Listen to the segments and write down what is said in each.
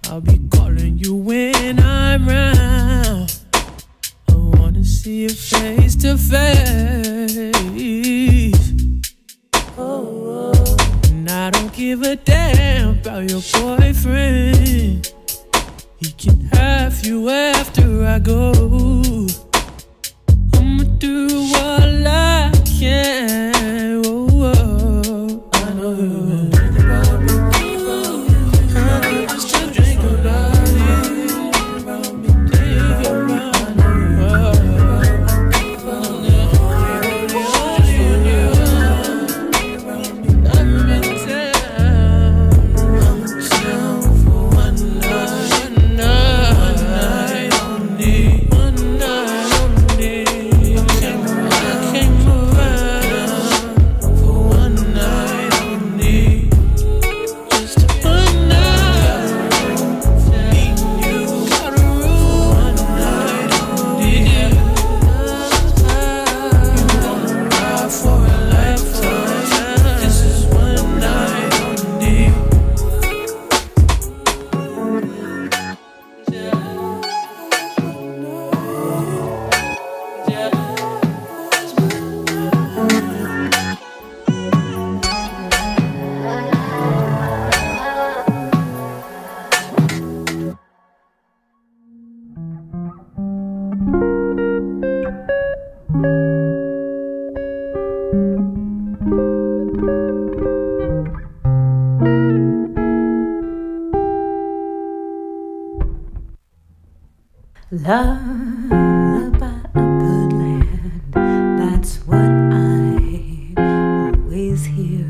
I'll be calling you when I'm round. I wanna see you face to face. And I don't give a damn about your boyfriend. He can have you after I go. I'ma do all I can. Whoa, I know you think about me. I know just to drink about you. Think about Lullaby of Birdland, that's what I always hear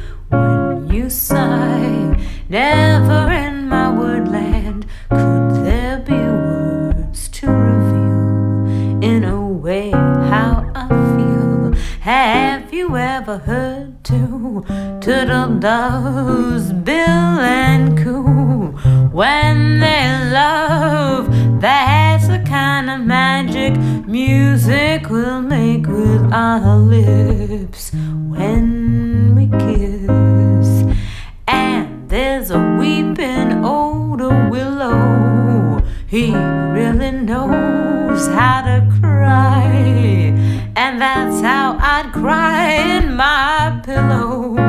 when you sigh. Never in my woodland could there be words to reveal in a way how I feel. Have you ever heard two turtle doves bill and coo when they love? That's the kind of magic music we'll make with our lips when we kiss. And there's a weeping old willow, he really knows how to cry. And that's how I'd cry in my pillow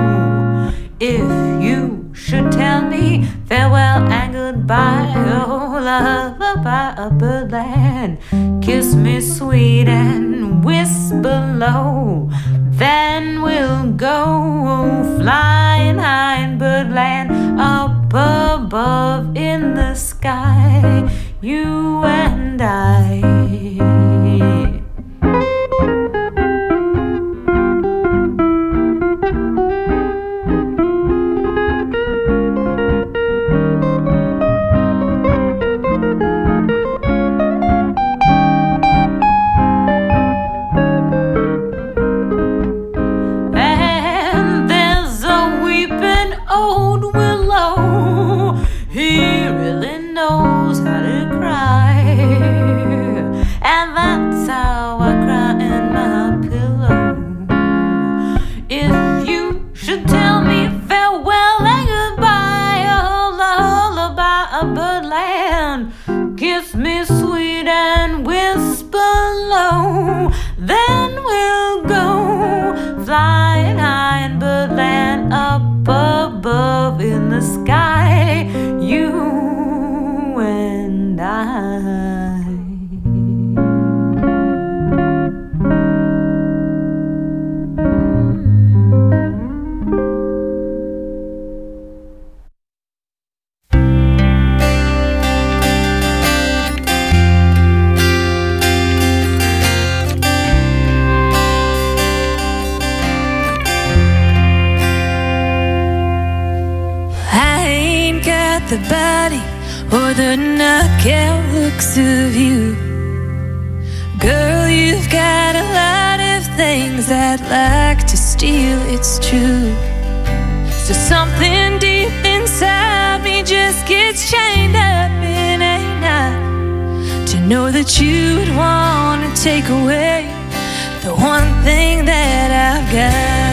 if you should tell me farewell and goodbye. Oh, lullaby of Birdland, kiss me sweet and whisper low. Then we'll go flying high in Birdland, up above in the sky, you and I. He really knows how to cry, and that's how I cry in my pillow. If you should tell me farewell and goodbye, oh lullaby of Birdland, kiss me sweet and whisper low. Then we'll go flying high in Birdland, up above in the sky, you and I. The body or the knockout looks of you, girl, you've got a lot of things I'd like to steal, it's true. So something deep inside me just gets chained up in a knot, to know that you would want to take away the one thing that I've got.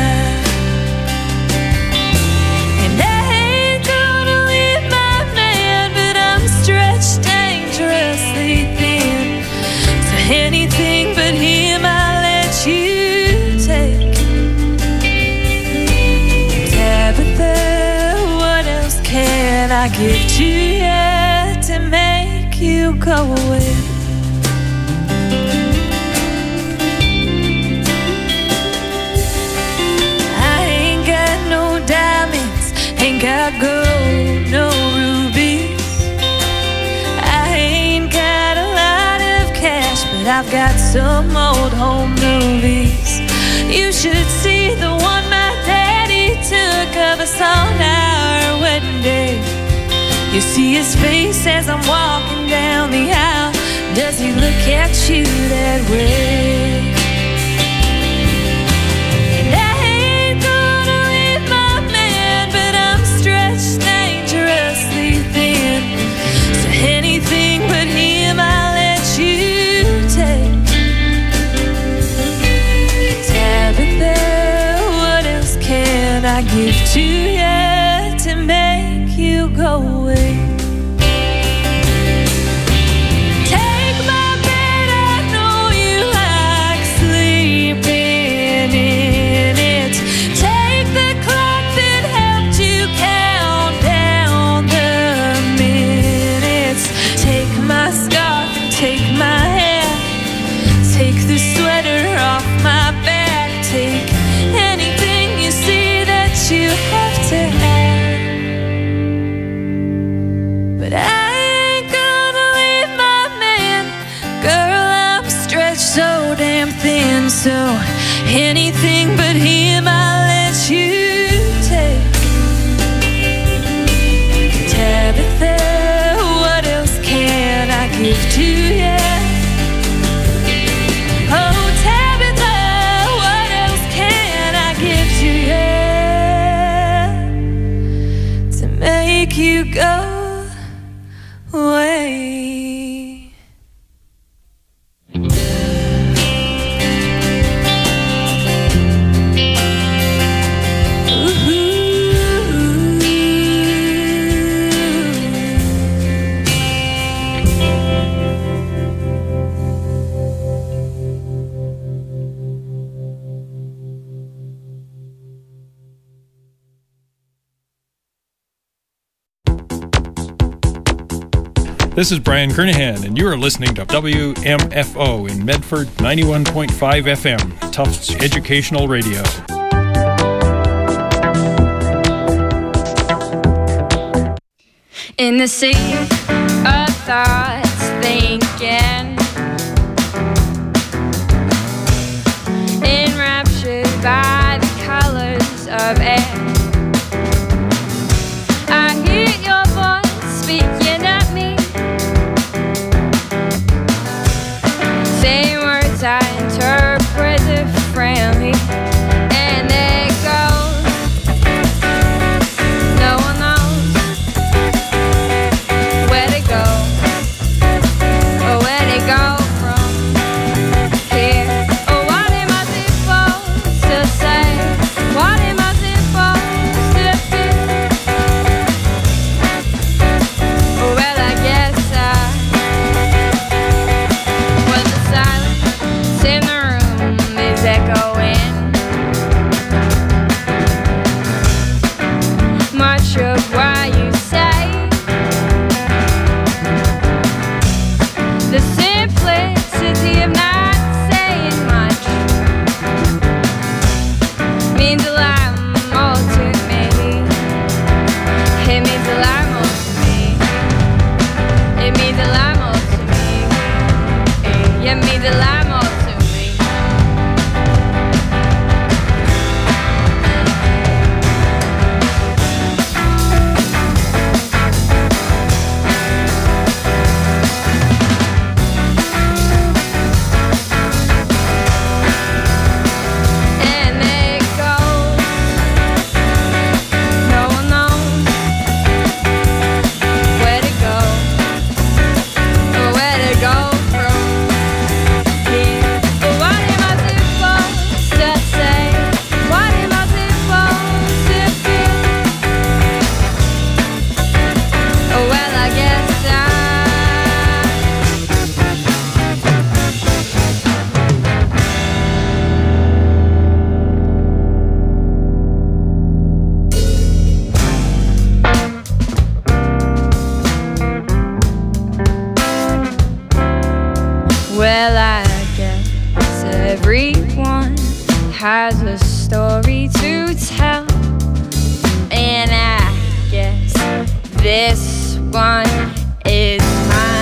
And I ain't gonna leave my man, but I give to you to make you go away? I ain't got no diamonds, ain't got gold, no rubies. I ain't got a lot of cash, but I've got some old home movies. You should see the one my daddy took of us on our wedding day. You see his face as I'm walking down the aisle. Does he look at you that way? And I ain't gonna leave my man, but I'm stretched dangerously thin. So anything but him I'll let you take. I give to you to make you go away. Take my bed, I know you like sleeping in it. Take the clock that helped you count down the minutes. Take my scarf and take my hair. Take the sweater off my back. Take anything you see you have to have. But I ain't gonna leave my man. Girl, I'm stretched so damn thin. So anything but him I'll let you take. Tabitha, what else can I give to you? Oh, Tabitha, what else can I give to you? Make you go away. This is Brian Kernahan, and you are listening to WMFO in Medford 91.5 FM, Tufts Educational Radio. In the sea of thoughts thinking, enraptured by the colors of air, I hear your voice speaking at me. Same words I interpret differently, and it goes, no one knows where to go or where to has a story to tell, and I guess this one is mine.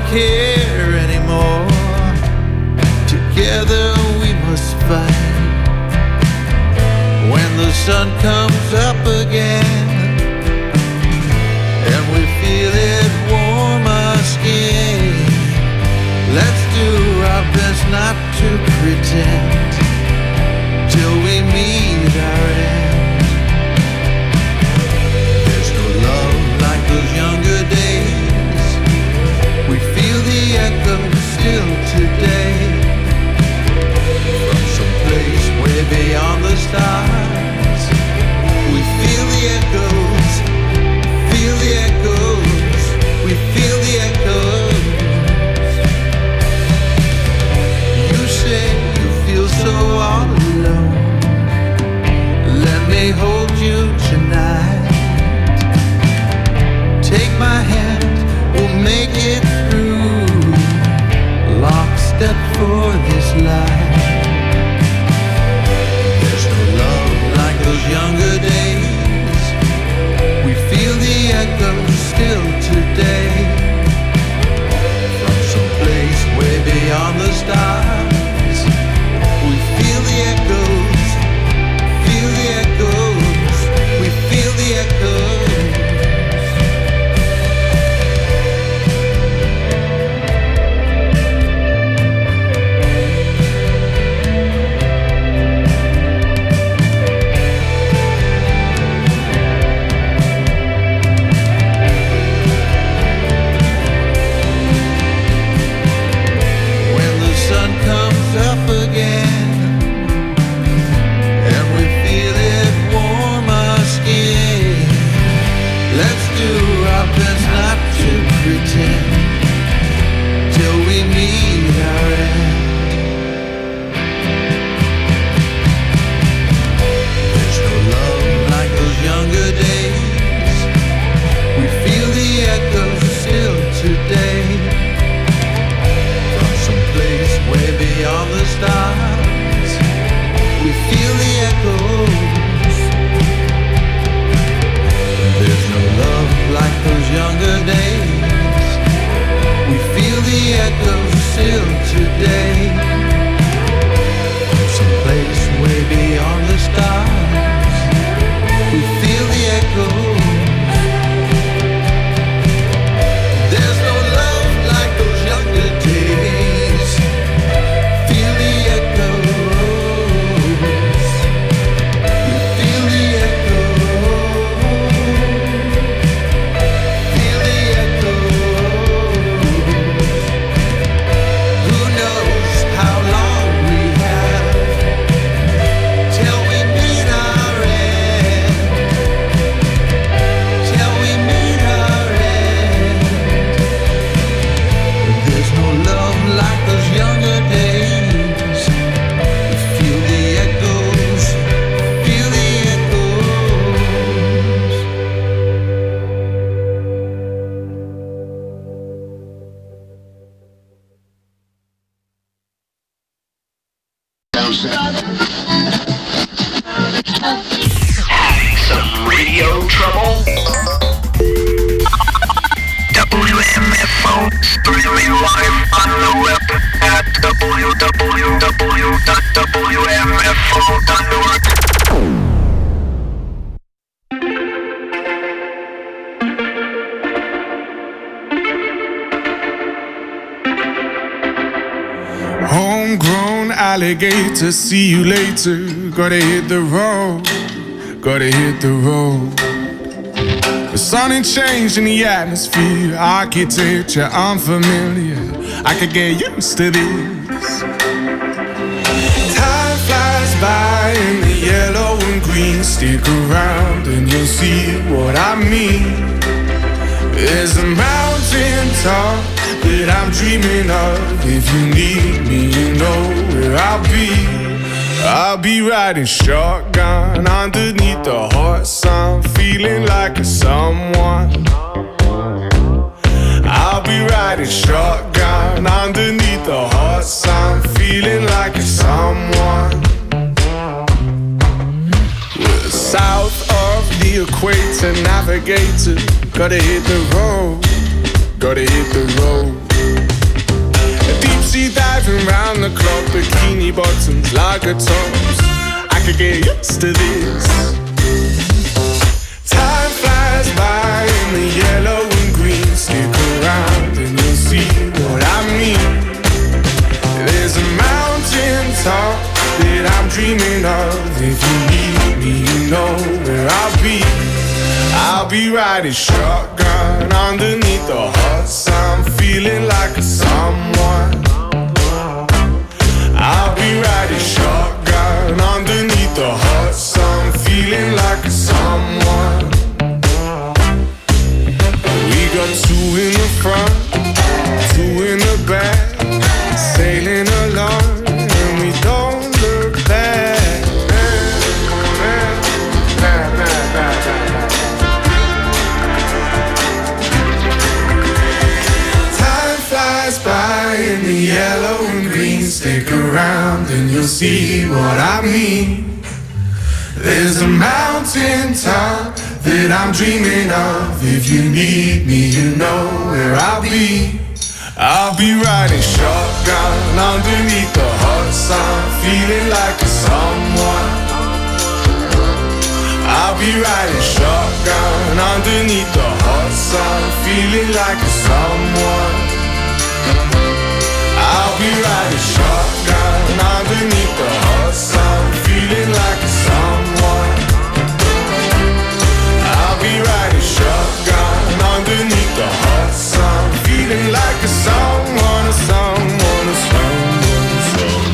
care anymore. Together we must fight. sun comes up again and we feel it warm our skin, let's do our best not to pretend till we meet our end. There's no love like those younger days. We feel the echo still today, from some place way beyond the stars. We feel the echoes, feel the echoes, we feel the echoes. You say you feel so all alone. Let me hold you tonight. Take my hand, we'll make it through. Lockstep for this life. There's no love like those younger days. We feel the echoes still today, from some place way beyond the stars. We feel the echoes, feel the echoes, we feel the echoes. Till we meet our end. There's no love like those younger days. We feel the echoes still today, from some place way beyond the stars. We feel the echoes. There's no love like those younger days. We feel the echoes still today, from some place way beyond the stars. We feel the echoes. There's no love like those younger days. Feel the echoes. We feel the Some radio trouble? WMFO, streaming live on the web at www.wmfo.org. Homegrown alligator, see you later. Gotta hit the road, gotta hit the road. The sun ain't changing the atmosphere, architecture unfamiliar. I could get used to this. Time flies by in the yellow and green. Stick around and you'll see what I mean. There's a mountain top that I'm dreaming of. If you need me, you know where I'll be. I'll be riding shotgun underneath the hot sun, feeling like a someone. I'll be riding shotgun underneath the hot sun, feeling like a someone. We're south of the equator, navigator. Gotta hit the road, gotta hit the road. Deep sea diving round the clock, bikini bottoms, lager tops. I I could get used to this. Time flies by in the yellow and green. Stick around and you'll see what I mean. There's a mountain top that I'm dreaming of. If you need me, you know where I'll be. I'll be riding shotgun underneath the hot sun, feeling like a someone. I'll be riding shotgun underneath the hot sun, feeling like a someone. We got two in the front, two in the back, sailing along and we don't look back. By in the yellow and green, stick around and you'll see what I mean. There's a mountain top that I'm dreaming of. If you need me, you know where I'll be. I'll be riding shotgun underneath the hot sun, feeling like a someone. I'll be riding shotgun underneath the hot sun, feeling like a someone. I'll be riding shotgun underneath the hot sun, feeling like a someone. I'll be riding shotgun underneath the hot sun, feeling like a someone, a someone, a someone, a someone.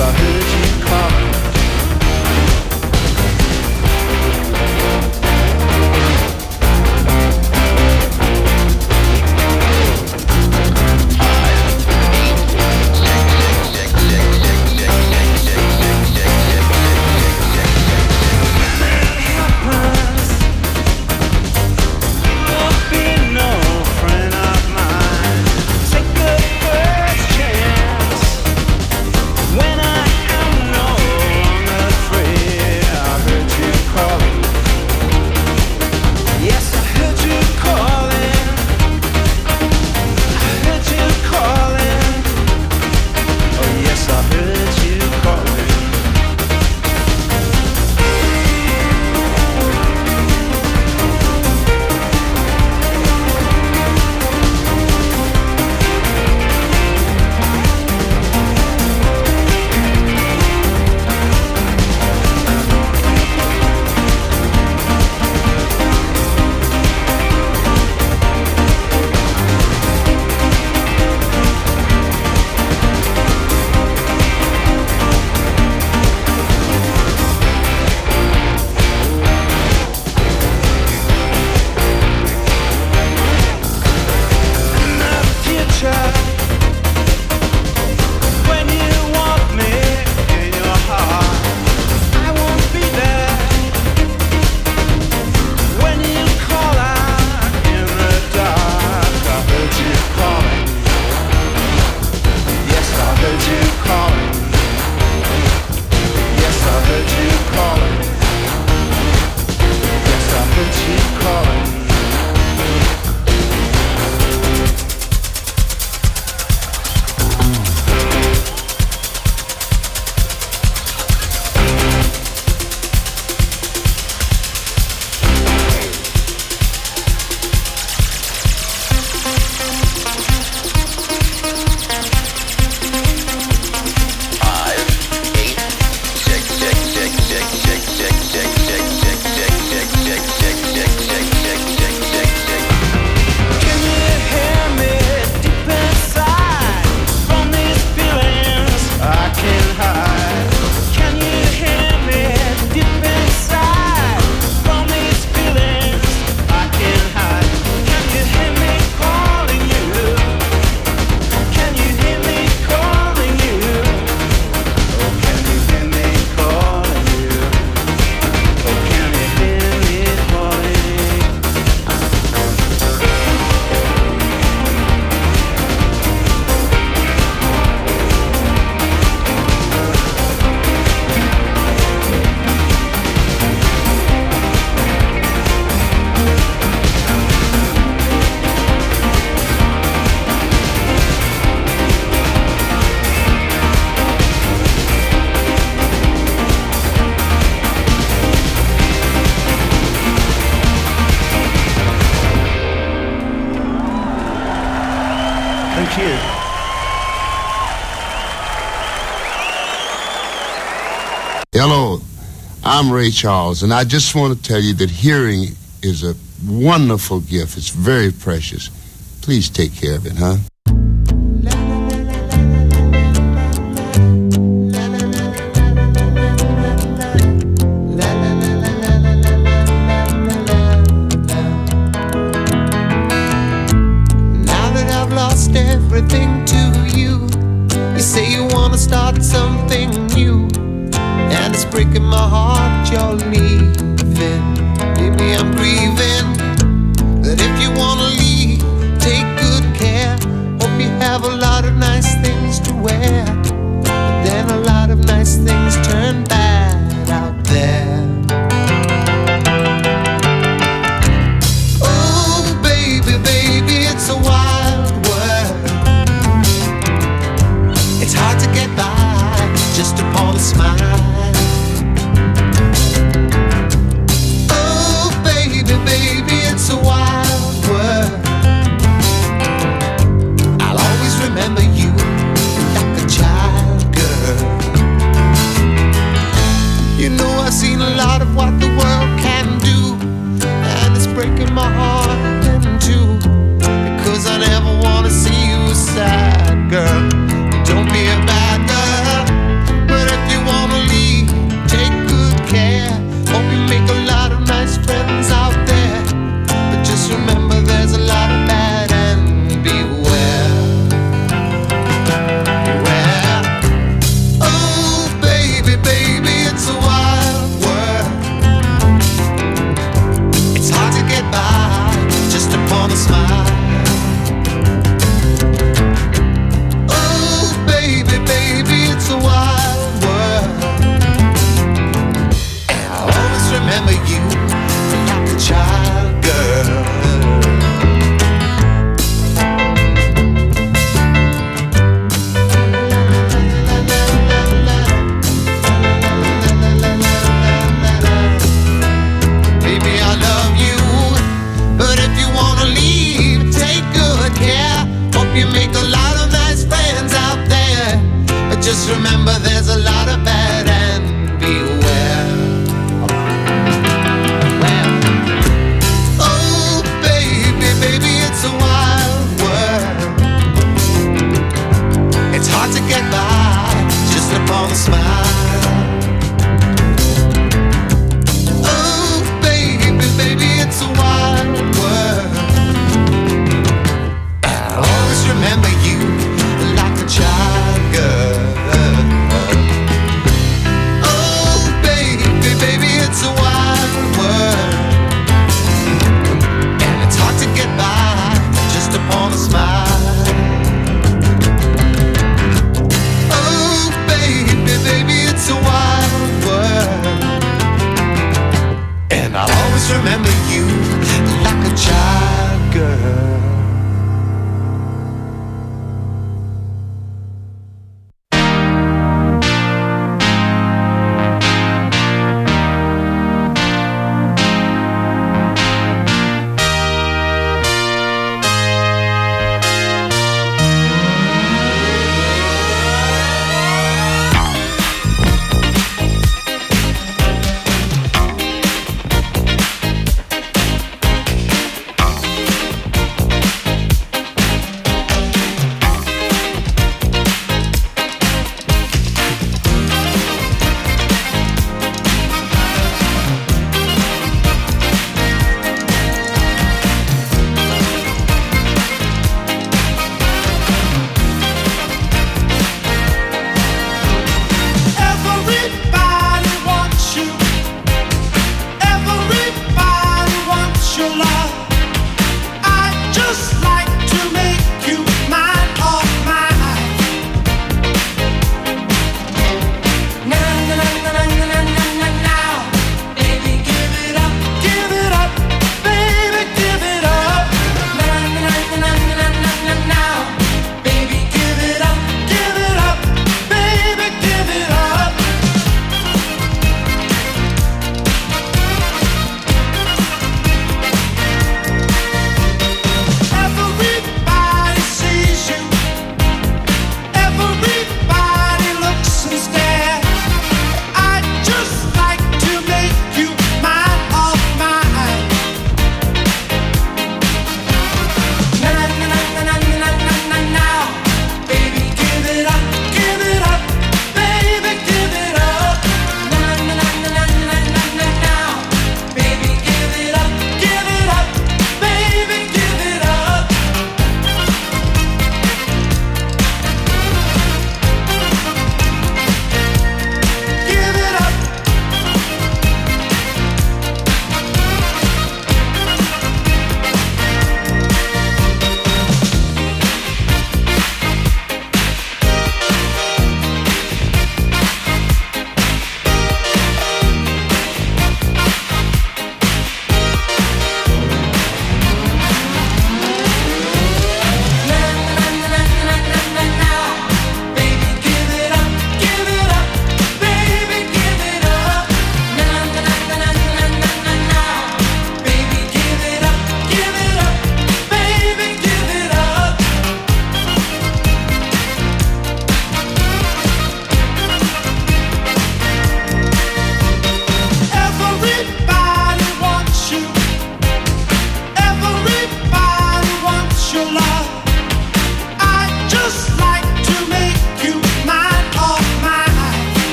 I heard you calling. Hello, I'm Ray Charles, and I just want to tell you that hearing is a wonderful gift. It's very precious. Please take care of it, huh? Now that I've lost everything to you, you say you want to start something new. And it's breaking my heart you're leaving. Maybe I'm grieving. That if you wanna leave, take good care. Hope you have a lot of nice things to wear. But then a lot of nice things turn bad out there. Oh baby, baby, it's a wild world. It's hard to get by just upon a smile. Baby, it's a wild world. I'll always remember you like a child, girl. You know I've seen a lot of what the world can do, and it's breaking my heart in two, because I never want to see you sad, girl. Don't be a bad girl, but upon a smile. Oh, baby, baby, it's a wild world. I'll always remember you like a child girl. Oh, baby, baby, it's a wild world. And it's hard to get by just upon a smile. Oh, baby, baby,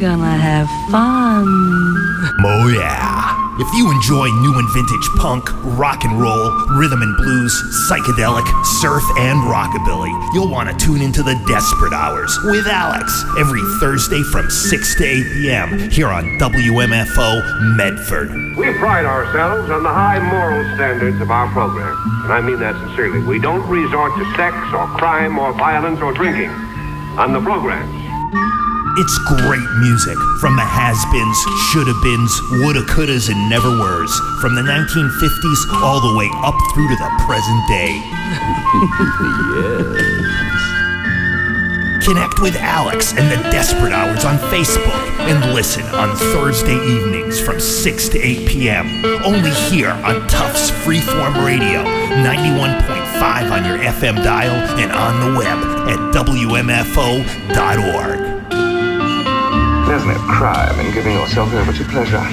gonna have fun. Oh yeah. If you enjoy new and vintage punk, rock and roll, rhythm and blues, psychedelic, surf, and rockabilly, you'll want to tune into the Desperate Hours with Alex every Thursday from 6 to 8 p.m. here on WMFO Medford. We pride ourselves on the high moral standards of our program, and I mean that sincerely. We don't resort to sex or crime or violence or drinking on the programs. It's great music from the has-beens, shoulda-beens, woulda-couldas, and never-weres, from the 1950s all the way up through to the present day. Yes. Connect with Alex and the Desperate Hours on Facebook and listen on Thursday evenings from 6 to 8 p.m. Only here on Tufts Freeform Radio, 91.5 on your FM dial and on the web at WMFO.org. There's no crime in giving yourself over to pleasure.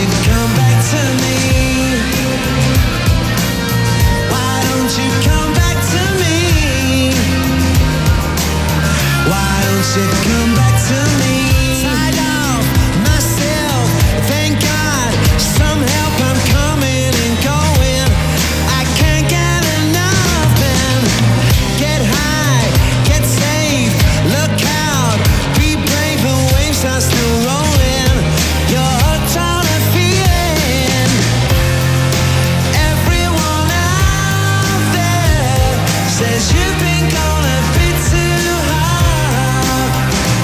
you come back to me? Why don't you come back to me? Why don't you come back to me? Tied off myself, thank God, some help, I'm coming and going. I can't get enough, man. Get high, get safe, look out, be brave, the waves are still rolling. You're hooked on a feeling. Everyone out there says you've been gone a bit too hard.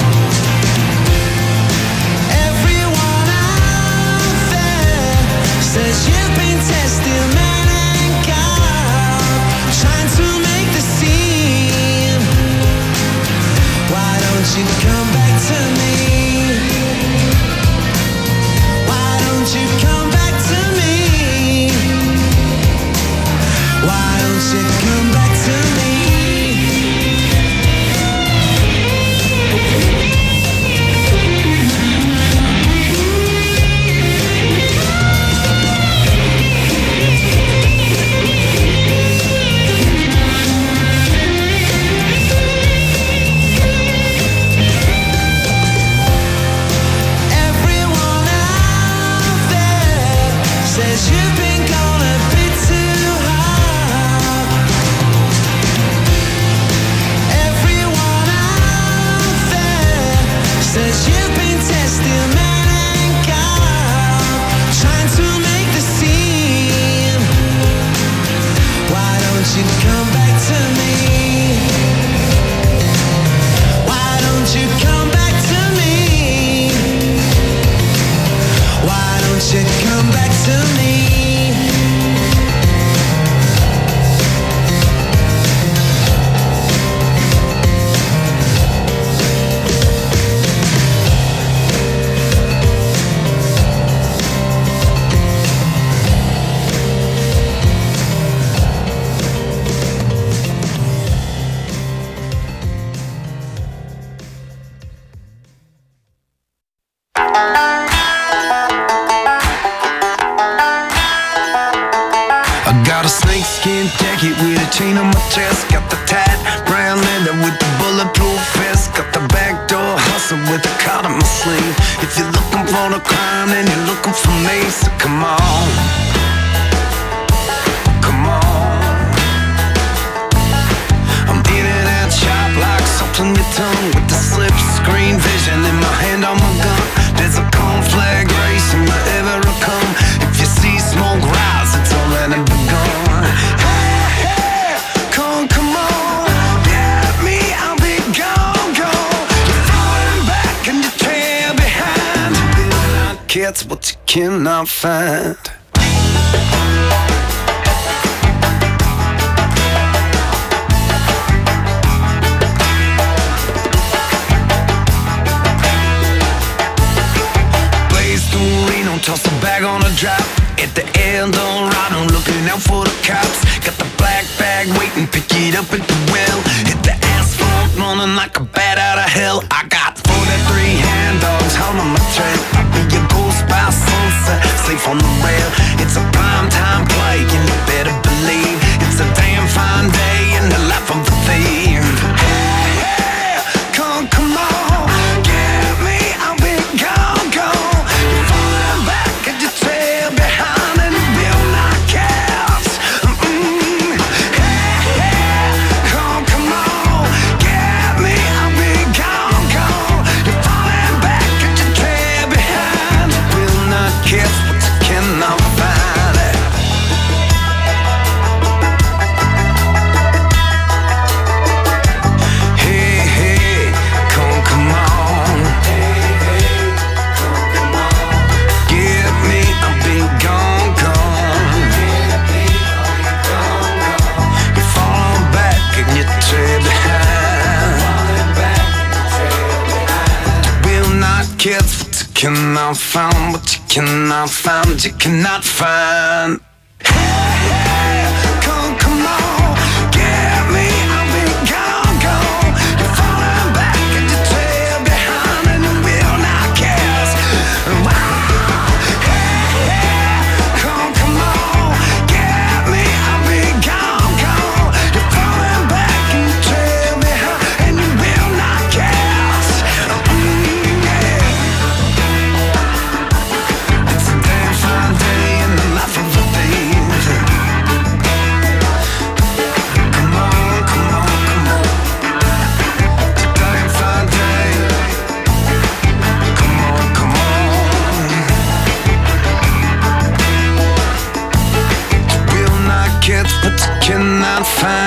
Everyone out there says you've been testing man and God, trying to make the scene. Why don't you come back to me? Why don't you come back to me? Why don't you come back to me? Everyone out there says you've been gone a bit too hard. Everyone out there says you've been testing man and God, trying to make the scene. Why don't you come back to me? Why don't you come back to me? Why don't you come back to me? I got a snakeskin jacket with a chain on my chest. Got the tight brown leather with the bulletproof vest. Got the backdoor hustle with a card on my sleeve. If you're looking for the crime, then you're looking for me. So come on, come on. I'm in and out sharp like salt on your tongue, with the slip screen vision in my hand on my gun. There's a conflagration wherever I come. If you see smoke rise, it's already begun. Hey, hey, come on, get me, I'll be gone, gone. You're falling back and you trail behind. You will not catch what you cannot find. Toss a bag on a drop at the Eldorado, looking out for the cops. Got the black bag waiting, pick it up at the well. Hit the asphalt running like a bat out of hell. I got 43 hand dogs all on my trail. I'll be your ghost by sunset, safe on the rail. It's a prime time play, and you better believe it's a damn fine day in the life of the thief. Hey, hey, come on, get me, I'll be gone, gone. Cannot find what you cannot find, you cannot find. Hey, hey, come on, get me, I'll be gone, gone. You're falling back and you trail behind, and you will not catch. Wow. Hey, find